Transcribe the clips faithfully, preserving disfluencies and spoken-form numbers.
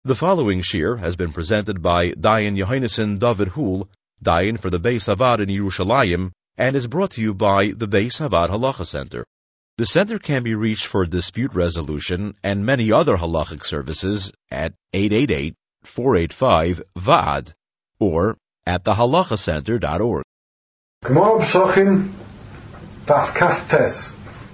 The following shir has been presented by Dayan Yohainason David Hul, Dayan for the Beis Havad in Yerushalayim, and is brought to you by the Beis Havad Halacha Center. The center can be reached for dispute resolution and many other halachic services at eight eight eight, four eight five, V A D or at the halacha center dot org. Gemara Psochim, Daf Kaf Tes.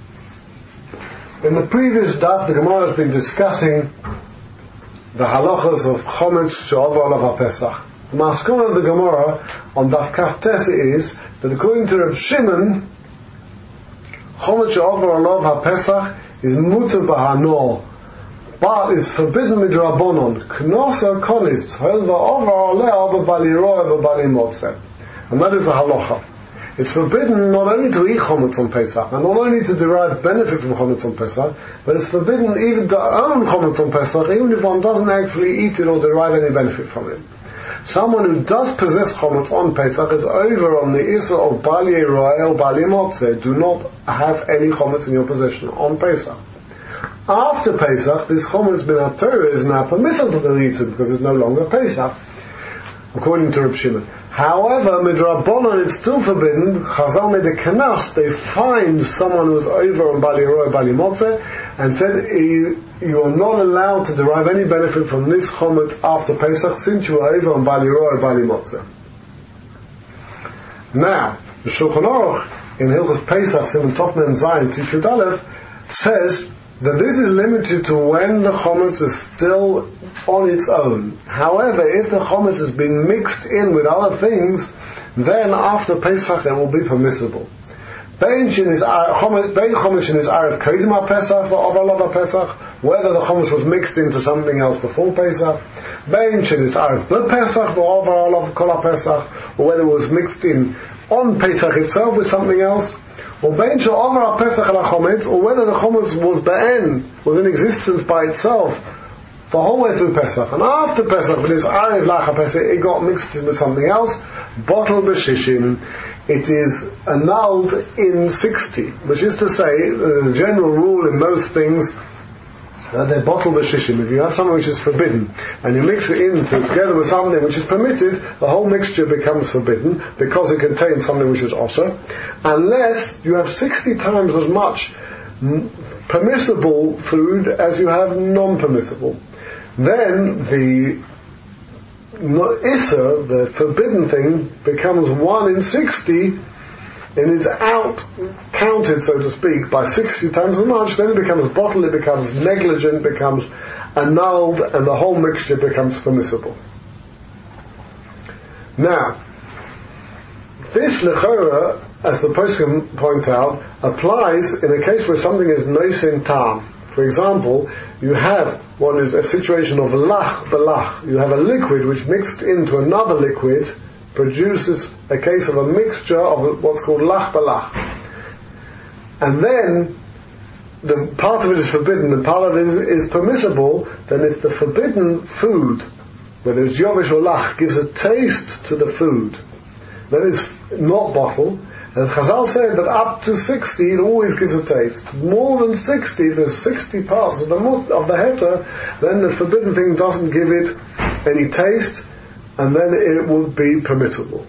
In the previous daf, the Gemara has been discussing the halachas of Chometz She'over Olav HaPesach. The maskon of the Gemara on Daf Kaf Tes is that according to Reb Shimon, Chometz She'over Olav HaPesach is muter b'hanor, but it's forbidden midrabanon. Knosa konis tzhel va'over oleh b'bali roeh v'bali motzeh. And that is the halacha. It's forbidden not only to eat chometz on Pesach, and not only to derive benefit from chometz on Pesach, but it's forbidden even to own chometz on Pesach, even if one doesn't actually eat it or derive any benefit from it. Someone who does possess chometz on Pesach is over on the issa of bali roeh, bali motzeh. Do not have any chometz in your possession on Pesach. After Pesach, this chometz bin HaTorah is now permissible to be eaten because it's no longer Pesach, according to Reb Shimon. However, midrabanan it's still forbidden. Chazal made a kanas. They fined someone who was over on bali roeh, bali motzeh, and said you, you are not allowed to derive any benefit from this chometz after Pesach since you are over on bali roeh, bali motzeh. Now, the Shulchan Aruch in Hilchos Pesach, Siman Tov Mem Zayin, Tzif Yud Aleph, says that this is limited to when the chometz is still on its own. However, if the chometz has been mixed in with other things, then after Pesach it will be permissible. Bein chometz is arev kodim ha-Pesach v'over olav ha-Pesach, whether the chometz was mixed into something else before Pesach. Bein is arev b'Pesach v'over olav kol ha-Pesach, or whether it was mixed in on Pesach itself with something else. Or bein she'omer ha-Pesach ala chometz, or whether the chometz was be'en, was in existence by itself the whole way through Pesach, and after Pesach, when it's arev lach ha-Pesach, it got mixed in with something else. Bottle b'shishim, it is annulled in sixty, which is to say, the general rule in most things, Uh, they're bottle b'shishim. If you have something which is forbidden and you mix it in together with something which is permitted, the whole mixture becomes forbidden because it contains something which is osher, unless you have sixty times as much permissible food as you have non-permissible. Then the issa, the forbidden thing, becomes one in sixty, and it's out counted, so to speak, by sixty times as much. Then it becomes bottled, it becomes negligent, becomes annulled, and the whole mixture becomes permissible. Now, this lechora, as the poskim point out, applies in a case where something is noisin tam. For example, you have what is a situation of lach belach. You have a liquid which mixed into another liquid produces a case of a mixture of what's called lach balach. And then the part of it is forbidden and part of it is, is permissible. Then if the forbidden food, whether it's yovish or lach, gives a taste to the food, then it's not bottled. And Chazal said that up to sixty it always gives a taste. More than sixty, if there's sixty parts of the of the heter, then the forbidden thing doesn't give it any taste, and then it would be permissible.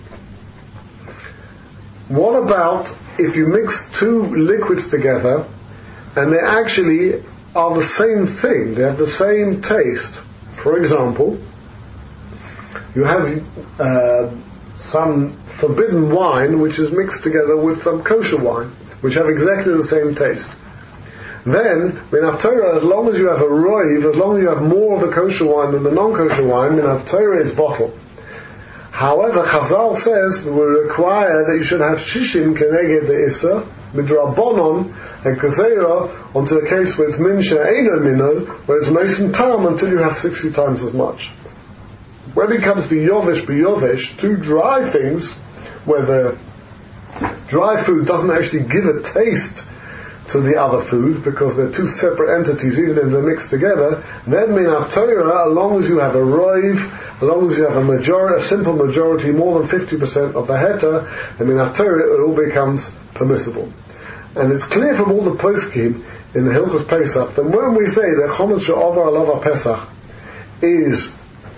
What about if you mix two liquids together and they actually are the same thing, they have the same taste? For example, you have uh, some forbidden wine which is mixed together with some kosher wine, which have exactly the same taste. Then, min ha-Torah, as long as you have a roiv, as long as you have more of the kosher wine than the non-kosher wine, min ha-Torah it's bottled. However, Chazal says that we require that you should have shishim keneged the issa, midrabanon and kazera, onto a case where it's min she'eino mino, where it's nice and tam until you have sixty times as much. When it comes to yovish b'yovish, two dry things, where the dry food doesn't actually give a taste to the other food because they're two separate entities, even if they're mixed together, then min ha-Torah, as long as you have a roiv, as long as you have a majority, a simple majority, more than fifty percent of the heter, then min ha-Torah, it all becomes permissible. And it's clear from all the poskim in the Hilchos Pesach that when we say that chometz she'over olav ha-Pesach is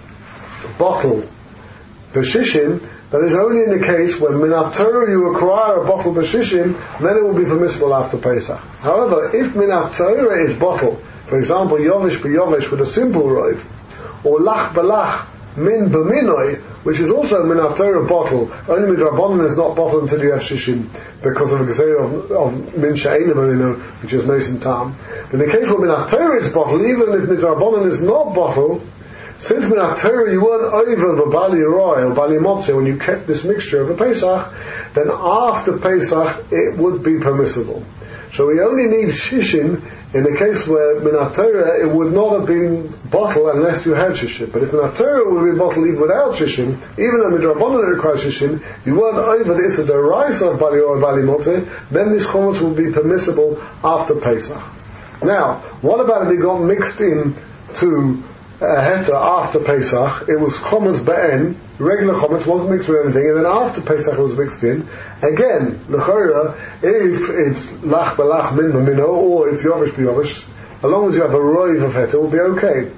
bottle b'shishim, that is only in the case when minat Torah you acquire a bottle b'shishim, then it will be permissible after Pesach. However, if minat Torah is bottle, for example, yovish b'yovish with a simple roiv, or lach b'lach min b'minoi, which is also minat Torah bottle, only midrabanan is not bottle until you have shishim, because of a gzeira of, of min she'ena b'mino, which is nosin tam. In the case where minat Torah is bottle, even if midrabanan is not bottle, since minat Torah you weren't over the bali roy or bali motze when you kept this mixture of a Pesach, then after Pesach it would be permissible. So we only need shishim in the case where minat Torah it would not have been bottle unless you had shishim. But if minat Torah would be bottle even without shishim, even though midrabanan requires shishim, you weren't over the issa deraisa of bali roy or bali motze, then this chometz will be permissible after Pesach. Now, what about if it got mixed in to a heta after Pesach? It was chometz be'en, regular chometz, wasn't mixed with anything, and then after Pesach it was mixed in. Again, l'chora, if it's lach b'lach min b'mino, or it's yovish b'yovish, as long as you have a roiv of heta, it will be okay.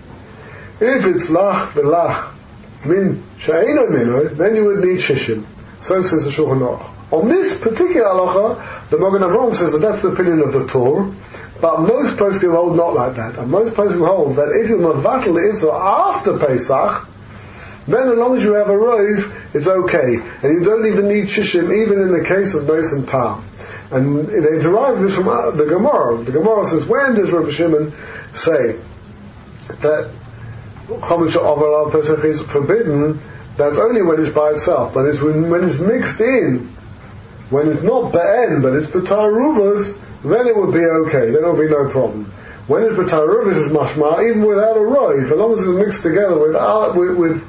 If it's lach b'lach min she'eno mino, then you would need shishim. So says the Shulchan Aruch. On this particular halacha, the Magen Avraham says that that's the opinion of the Torah. But most poskim hold not like that. And most poskim hold that if you're mevatel the Isra after Pesach, then as long as you have a rove, it's okay. And you don't even need shishim, even in the case of Nos and Tam. And they derive this from the Gemara. The Gemara says, when does Rabbi Shimon say that chometz she'over al Pesach is forbidden? That's only when it's by itself. But it's when, when it's mixed in, when it's not be'en, but it's b'tar ruvas, then it would be okay, then it would be no problem. When it's b'tar ruvas is mashma, even without a roiv, as long as it's mixed together with uh, with with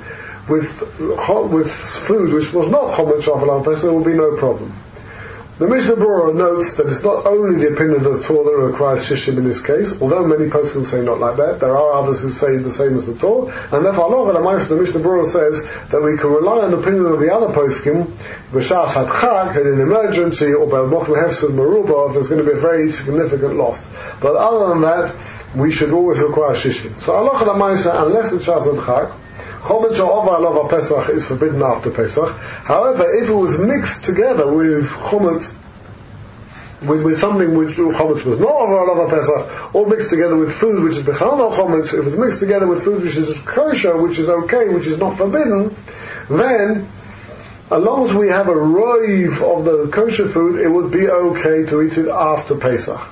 with, with food which was not chometz she'over al Pesach, there will be no problem. The Mishnah Berurah notes that it's not only the opinion of the Torah that requires shishim in this case, although many poskim say not like that. There are others who say the same as the Torah, and therefore the Mishnah Berurah says that we can rely on the opinion of the other poskim, b'shas hadchak, in an emergency, or b'mochel hefsed meruba, if there's going to be a very significant loss. But other than that, we should always require shishim. So Allah Ma'aseh, unless it's shas hadchak, chometz she'over al Pesach is forbidden after Pesach. However, if it was mixed together with chometz, with, with something which chometz was not over al Pesach, or mixed together with food which is bechal no chometz, if it's mixed together with food which is kosher, which is okay, which is not forbidden, then as long as we have a roiv of the kosher food, it would be okay to eat it after Pesach.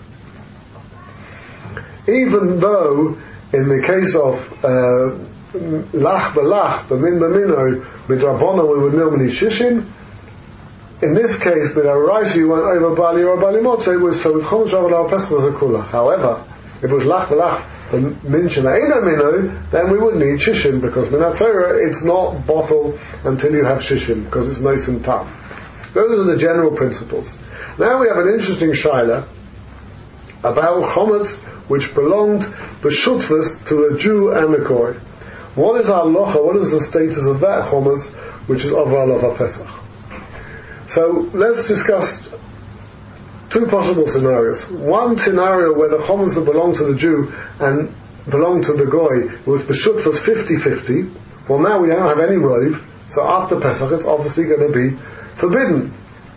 Even though, in the case of uh, lach b'lach, b'min b'mino, midrabanan we would normally shishim. In this case, with our rice, you went over bali or bali motze, it was so with chometz she'over al Pesach was a kula. However, if it was lach b'lach, b'min she'eino mino, then we would need shishim, because minat Torah, it's not bottle until you have shishim, because it's nice and tough. Those are the general principles. Now we have an interesting shaila about chometz which belonged b'shutfus to a Jew and a goy. What is our halacha? What is the status of that chometz which is over al Pesach? So let's discuss two possible scenarios. One scenario where the chometz that belonged to the Jew and belonged to the goy was b'shutfus fifty-fifty. Well, now we don't have any roiv, so after Pesach it's obviously going to be forbidden.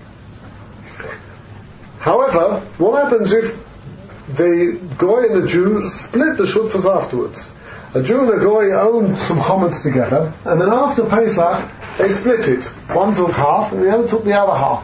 However, what happens if the goy and the Jew split the shutfus afterwards? A Jew and a goy owned some chometz together, and then after Pesach they split it. One took half and the other took the other half.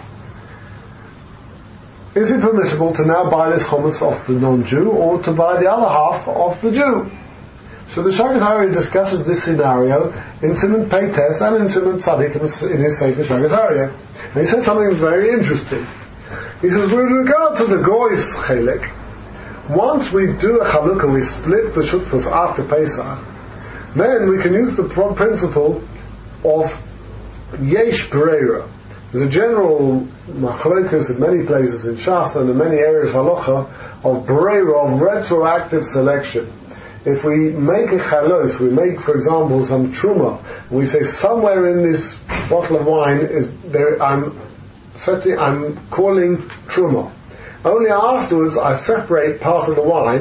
Is it permissible to now buy this chometz off the non-Jew, or to buy the other half off the Jew? So the Shagas Hari discusses this scenario in Siman Peites and in Siman Tzadik in his Sefer Shagas Hari. And he says something very interesting. He says, with regard to the goy's chelek, once we do a chalukah, we split the shutfus after Pesach, then we can use the principle of yesh bereira. There's a general machlokas in many places in Shas and in many areas of halacha of bereira, of retroactive selection. If we make a chalos, we make, for example, some truma, we say somewhere in this bottle of wine is there, I'm setting, I'm calling truma. Only afterwards I separate part of the wine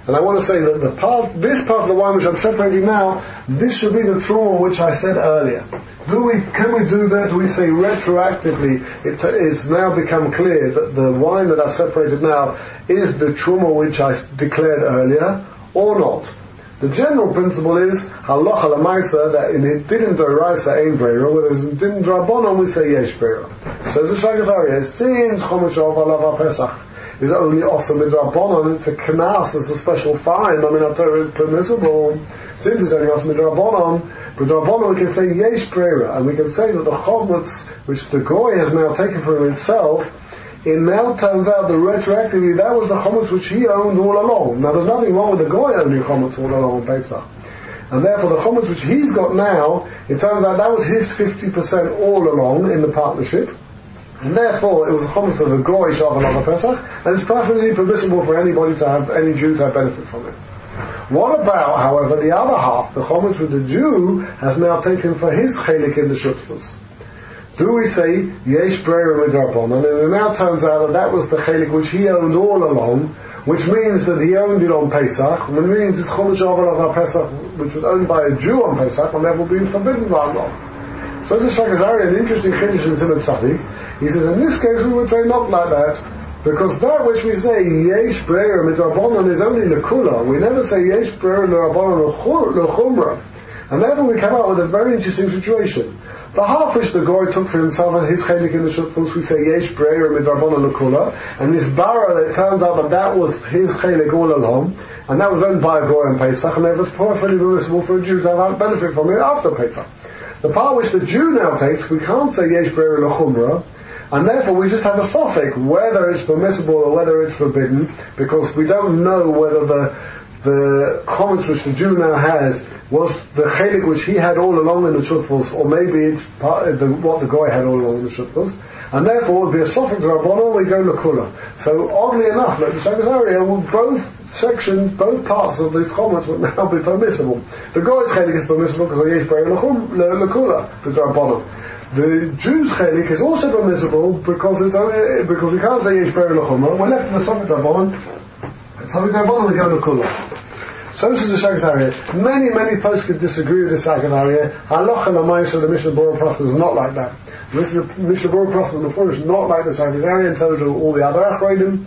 And I want to say that the part, this part of the wine which I'm separating now, this should be the truma which I said earlier. Do we, can we do that? Do we say retroactively, it is now become clear that the wine that I've separated now is the truma which I declared earlier, or not? The general principle is halacha lemaisa that in it didn't doraisa ein breira, whereas it didn't drabonon we say yesh breira. So the Shagas Aryeh, since chomesh of alav Pesach is only awesome midrabanon, it's a knas, it's a special fine. I mean, Torah is permissible. Since it's only awesome midrabanon, but drabanon we can say yesh breira, and we can say that the chometz which the goy has now taken for himself, it now turns out that retroactively that was the chometz which he owned all along. Now there's nothing wrong with the goy owning chometz all along on Pesach. And therefore the chometz which he's got now, it turns out that was his fifty percent all along in the partnership. And therefore it was the chometz of the goy shav alav Pesach, and it's perfectly permissible for anybody to have, any Jew to have benefit from it. What about, however, the other half, the chometz which the Jew has now taken for his chelik in the shutfus? Do we say yesh breira midrabanan, and it now turns out that that was the chelik which he owned all along, which means that he owned it on Pesach, which means it's chomesh of Pesach, which was owned by a Jew on Pesach, and therefore being forbidden by Allah. So this is Shagas Aryeh, an interesting chiddush in Simon Tzadik. He says in this case we would say not like that, because that which we say yesh breira midrabanan is only lekula. We never say yesh breira midrabanan lechumra, and therefore we come out with a very interesting situation. The half which the goy took for himself and his chelik in the shutfus, we say yesh breira midrabanan lekula, and this bara, it turns out that that was his chelik all along, and that was owned by a goy on Pesach, and therefore it's perfectly permissible for a Jew to have benefit from it after Pesach. The part which the Jew now takes, we can't say yesh breira lechumra, and therefore we just have a suffix whether it's permissible or whether it's forbidden, because we don't know whether the the comments which the Jew now has was the chelik which he had all along in the shutfus, or maybe it's part of the, what the goy had all along in the shutfus, and therefore it would be a suffix rabbanon, we go lekula. So oddly enough, like the Shagas Aryeh, both sections, both parts of these comments would now be permissible. The goy's chelik is permissible because of yesh breira lekula, the rabbanon. The Jew's chelik is also permissible because it's only, because we can't say yesh breira lechumra. We're left in the suffix rabbanon. Suffix rabbanon we go lekula. So this is the Shagas Aryeh. Many, many posts could disagree with the Shagas Aryeh. Halacha l'maisa, the Mishnah Berurah Prophet is not like that. The Mishnah Berurah Prophet in the Fur is not like the Shagas Aryeh, and so do all the other Achroidim.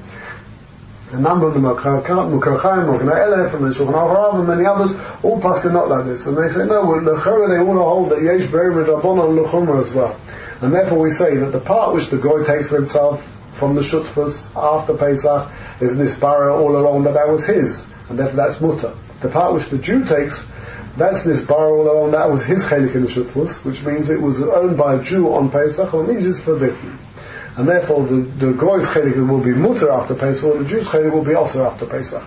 A number of them are Mukarchaim, Morgan Elef, and the Shulchan Aruch, and many others, all posts are not like this. And they say, no, well, l'chora they all hold that yesh breira midrabanan l'chumra as well. And therefore we say that the part which the goy takes for himself from the shutfus after Pesach is this bara all along, that that was his, and therefore that's mutter. The part which the Jew takes, that's this bara all along, that was his chelik in the shutfus, which means it was owned by a Jew on Pesach, or means it's forbidden. And therefore the, the goy's chelik will be mutter after Pesach, or the Jew's chelik will be also after Pesach.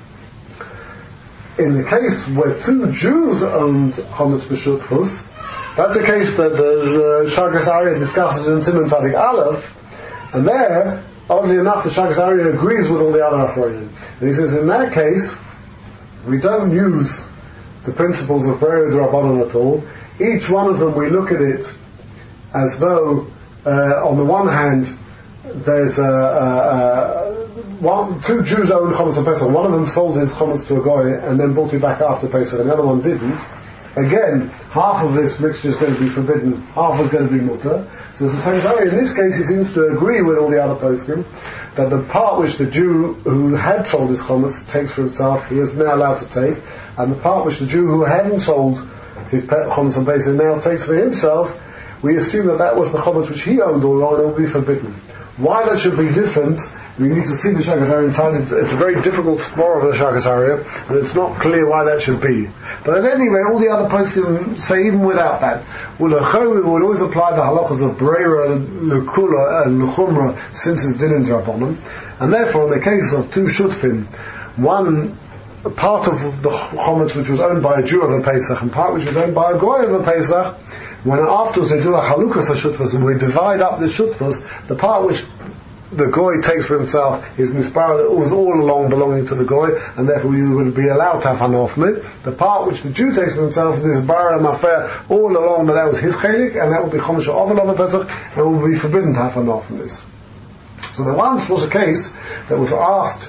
In the case where two Jews owned chometz b'shutfus, that's a case that the, the Shagas Aryeh discusses in Simon Tzadik Aleph, and there, oddly enough, the Shagas Aryeh agrees with all the other Achronim. And he says, in that case, we don't use the principles of breira d'Rabbanan at all. Each one of them, we look at it as though, uh, on the one hand, there's a, a, a one, two Jews owned chometz on Pesach. One of them sold his chometz to a goy and then bought it back after Pesach, and the other one didn't. Again, half of this mixture is going to be forbidden, half is going to be mutter. So the Shagas Aryeh, in this case, he seems to agree with all the other poskim that the part which the Jew who had sold his chometz takes for himself, he is now allowed to take, and the part which the Jew who hadn't sold his chometz on Pesach now takes for himself, we assume that that was the chometz which he owned all along, and it will be forbidden. Why that should be different, we need to see the Shagas Aryeh inside. It's, it's a very difficult spore of the Shagas Aryeh, and it's not clear why that should be. But at any rate, all the other poskim say even without that, well, we would always apply the halachas of breira, lekula, and lechumra, since it's din in Rabbanan. And therefore, in the case of two shutfim, one part of the chometz which was owned by a Jew of a Pesach, and part which was owned by a goy of a Pesach, when afterwards they do a halukas shutfas, and we divide up the shutfas, the part which the goy takes for himself is nispara that was all along belonging to the goy, and therefore you would be allowed to have hanor from it. The part which the Jew takes for himself is nispara and mafer all along, that that was his chelik, and that would be chomesh of another Pesach, and would be forbidden to have hanor from this. So there once was a case that was asked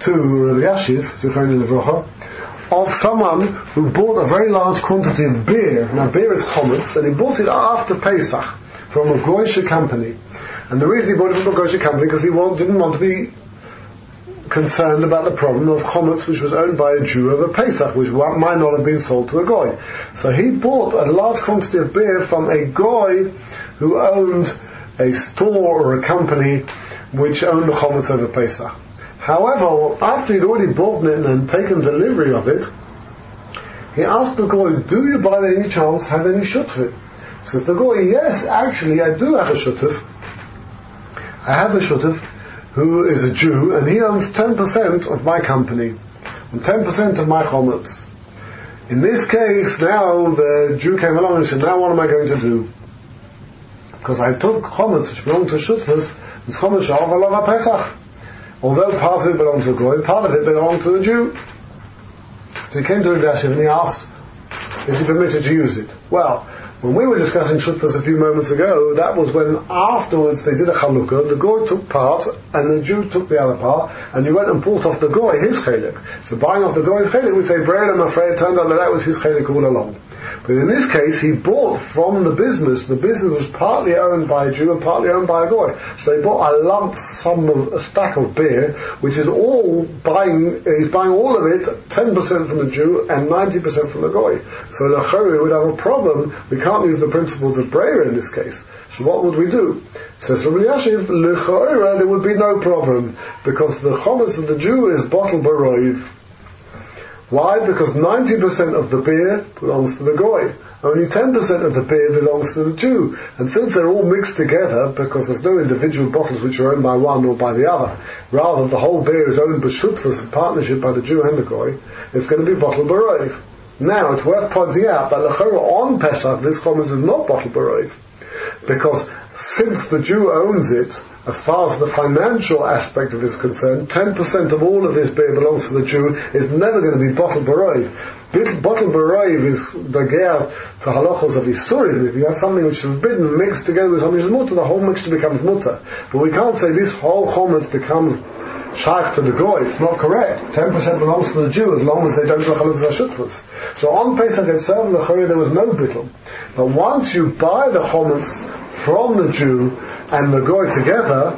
to Rabbi Yashiv, Zichron Livrocha, of someone who bought a very large quantity of beer. Now beer is chometz, and he bought it after Pesach from a Goyish company. And the reason he bought it from a Goyish company because he want, didn't want to be concerned about the problem of chometz which was owned by a Jew over Pesach, which might not have been sold to a goy. So he bought a large quantity of beer from a goy who owned a store or a company which owned the chometz over Pesach. However, after he'd already bought it and taken delivery of it, he asked the goy, do you by any chance have any shutfit? So the goy, yes, actually I do have a shutuf. I have a shutuf who is a Jew, and he owns ten percent of my company, and ten percent of my chometz. In this case, now the Jew came along and said, now what am I going to do? Because I took chometz which belonged to shutfas, it's chometz sha'ov alav Pesach. Although part of it belonged to a goy, part of it belonged to a Jew. So he came to Rabbi Yashiv and he asked, is he permitted to use it? Well, when we were discussing shutfas a few moments ago, that was when afterwards they did a chalukah, the goy took part and the Jew took the other part, and you went and bought off the goy his chelik. So buying off the goy's chelik, we say, Braille, I'm afraid it turned out that that was his chelik all along. But in this case, he bought from the business. The business was partly owned by a Jew and partly owned by a goy. So they bought a lump sum of a stack of beer, which is all buying. He's buying all of it, ten percent from the Jew and ninety percent from the goy. So the chori would have a problem. We can't use the principles of Breira in this case. So what would we do? Says Rabbi Yashiv, l'chora there would be no problem because the chometz of the Jew is bottle baroiv. Why? Because ninety percent of the beer belongs to the goy. Only ten percent of the beer belongs to the Jew. And since they're all mixed together, because there's no individual bottles which are owned by one or by the other, rather the whole beer is owned b'shutfas in partnership by the Jew and the goy, it's going to be bottle baroiv. Now, it's worth pointing out that l'chora on Pesach, this chometz is not bottle baroiv. Because since the Jew owns it, as far as the financial aspect of it is concerned, ten percent of all of this beer belongs to the Jew, is never going to be bottle baroiv. Bottle baroiv is the ger for halachos of Isurim. If you have something which is forbidden mixed together with something which is mutter, the whole mixture becomes mutter. But we can't say this whole chometz becomes shaykh to the goy. It's not correct. ten percent belongs to the Jew as long as they don't go halachos hashutfas. So on Pesach itself, there was no bittul. But once you buy the chometz from the Jew and the goy together,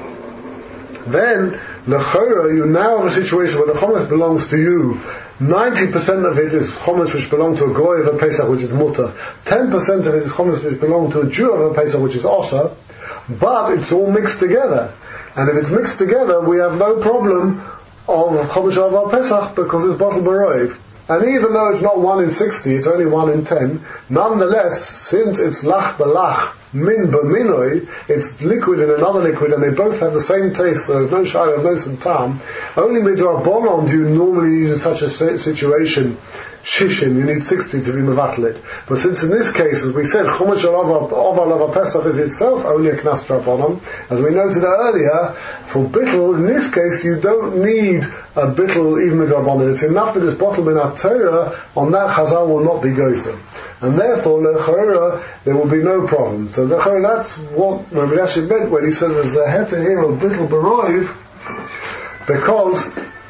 then l'chora you now have a situation where the chometz belongs to you. ninety percent of it is chometz which belong to a goy of a Pesach, which is mutter. ten percent of it is chometz which belong to a Jew of a Pesach, which is osher. But it's all mixed together. And if it's mixed together, we have no problem of chometz of Pesach because it's bottle baroiv. And even though it's not one in sixty, it's only one in ten, nonetheless, since it's lach b'lach, min b'minoi, it's liquid in another liquid, and they both have the same taste, so there's no shayla, there's no tam. Only midrabanan do you normally need in such a situation shishin, you need sixty to be mevatel it. But since in this case, as we said, chometz of alav Pesach is itself only a knas drabanan, as we noted earlier, for bittul, in this case, you don't need a bittul even midrabanan. It's enough that it's bottled in a Torah, on that Chazal will not be gozer. And therefore, l'chora, there will be no problem. So l'chora, that's what Rabbi Yashiv meant when he said there's a heter here of bittul baroiv, because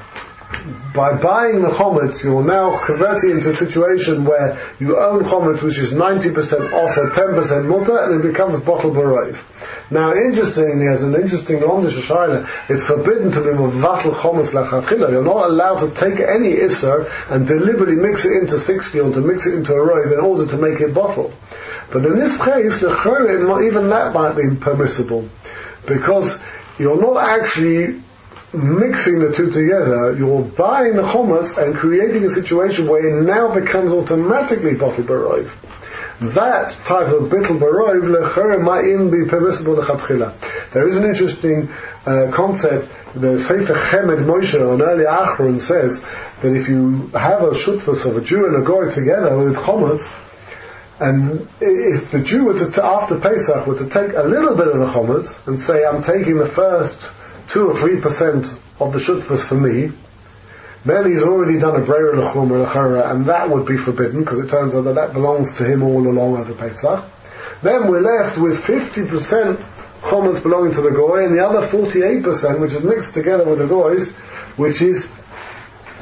by buying the chometz, you're now converting into a situation where you own chometz which is ninety percent osher, ten percent mutter, and it becomes bottle baroiv. Now, interestingly, as an interesting londish shayla, it's forbidden to be mevatel chometz lachachila. You're not allowed to take any isser and deliberately mix it into sixty or to mix it into a roiv in order to make it bottle. But in this case, l'chora, even that might be permissible, because you're not actually mixing the two together, you're buying the chometz and creating a situation where it now becomes automatically bottle baroiv. That type of bittul baroiv l'chora might even be permissible l'chatchila. There is an interesting uh, concept. The Sefer Chemed Moshe, an early Achron, says that if you have a shutfus of a Jew and a goy together with chometz, and if the Jew were to, after Pesach, were to take a little bit of the chometz and say, I'm taking the first two or three percent of the shutfus for me, then he's already done a breira l'chum or l'chara, and that would be forbidden because it turns out that that belongs to him all along over Pesach. Then we're left with fifty percent chometz belonging to the goy, and the other forty-eight percent, which is mixed together with the goys, which is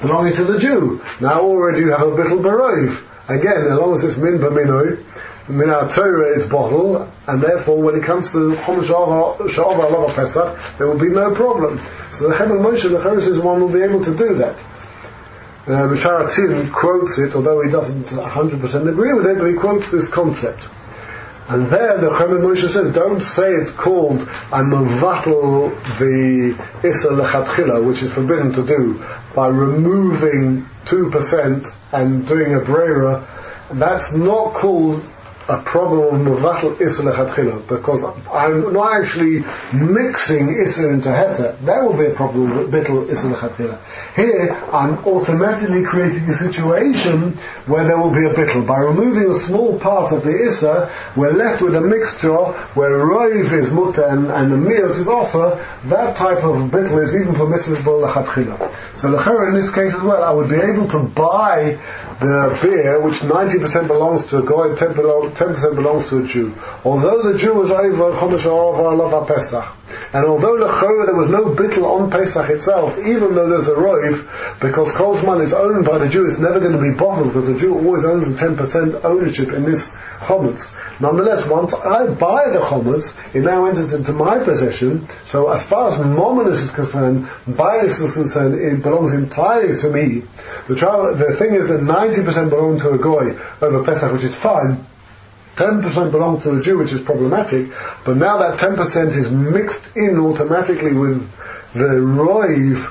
belonging to the Jew. Now already you have a bittul beroiv. Again, as long as it's min b'minoi, min ha'Torah it's bottle, and therefore when it comes to Chomesh Sha'ava Alav Pesach, there will be no problem. So the Chemel Moshe, the Chorus is one will be able to do that. Uh, Bishar Atzin quotes it, although he doesn't one hundred percent agree with it, but he quotes this concept. And there the Chemel Moshe says, don't say it's called I'm mevatel the Issa Lechatchila, which is forbidden to do, by removing two percent and doing a breira. That's not called a problem of mevatel Issa Lechatchila, because I'm not actually mixing Issa into Heter. That will be a problem with bittul Issa Lechatchila. Here, I'm automatically creating a situation where there will be a bittul. By removing a small part of the Issa, we're left with a mixture where Roiv is mutter and, and the Miot is also. That type of bittul is even permissible Lechatchila. So L'chera in this case as well, I would be able to buy the beer, which ninety percent belongs to a Goy, ten percent belongs to a Jew. Although the Jew was over Chomesh Alav Pesach, and although l'chora there was no bittul on Pesach itself, even though there's a roiv, because Kol Zman is owned by the Jew, it's never going to be bottled, because the Jew always owns the ten percent ownership in this chometz. Nonetheless, once I buy the chometz, it now enters into my possession, so as far as mominus is concerned, bias is concerned, it belongs entirely to me. The, tra- the thing is that ninety percent belong to a goy over Pesach, which is fine. ten percent belong to the Jew, which is problematic, but now that ten percent is mixed in automatically with the roiv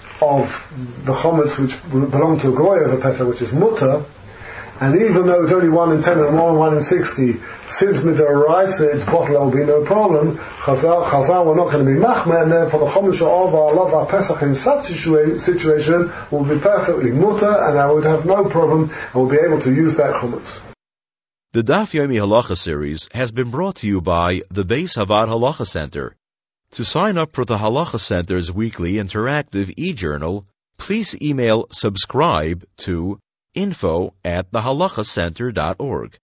of the chometz, which belong to a goy over Pesach, which is mutter, and even though it's only one in ten and one in one in sixty, since midoraisa its bottle there will be no problem, Chazal, Chazal were not going to be machmeh, and therefore the Chomesh of our love our Pesach in such a situa- situation will be perfectly mutter, and I would have no problem, and will be able to use that chometz. The Daf Yomi Halacha series has been brought to you by the Beis Havad Halacha Center. To sign up for the Halacha Center's weekly interactive e-journal, please email subscribe to info at the halacha center dot org.